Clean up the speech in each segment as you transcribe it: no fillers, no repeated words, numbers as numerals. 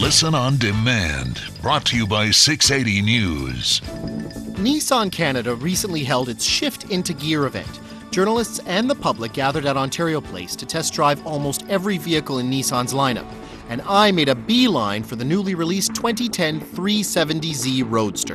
Listen on demand. Brought to you by 680 News. Nissan Canada recently held its Shift into Gear event. Journalists and the public gathered at Ontario Place to test drive almost every vehicle in Nissan's lineup. And I made a beeline for the newly released 2010 370Z Roadster.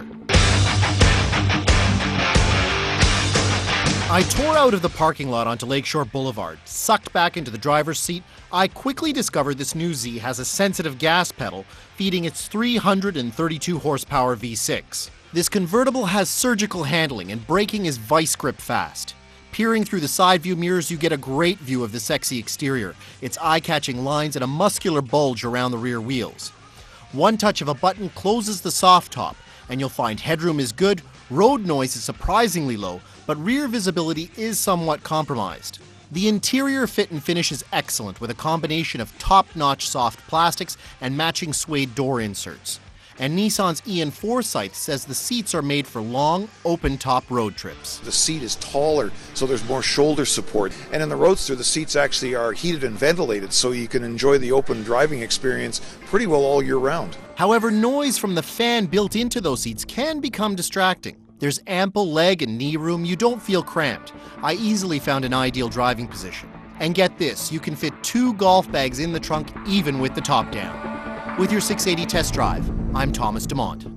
I tore out of the parking lot onto Lakeshore Boulevard. Sucked back into the driver's seat, I quickly discovered this new Z has a sensitive gas pedal feeding its 332 horsepower V6. This convertible has surgical handling and braking is vice grip fast. Peering through the side view mirrors, you get a great view of the sexy exterior, its eye-catching lines and a muscular bulge around the rear wheels. One touch of a button closes the soft top, and you'll find headroom is good, road noise is surprisingly low, but rear visibility is somewhat compromised. The interior fit and finish is excellent with a combination of top-notch soft plastics and matching suede door inserts. And Nissan's Ian Forsyth says the seats are made for long, open-top road trips. The seat is taller, so there's more shoulder support. And in the Roadster, the seats actually are heated and ventilated, so you can enjoy the open driving experience pretty well all year round. However, noise from the fan built into those seats can become distracting. There's ample leg and knee room, you don't feel cramped. I easily found an ideal driving position. And get this, you can fit 2 golf bags in the trunk even with the top down. With your 680 test drive, I'm Thomas DeMont.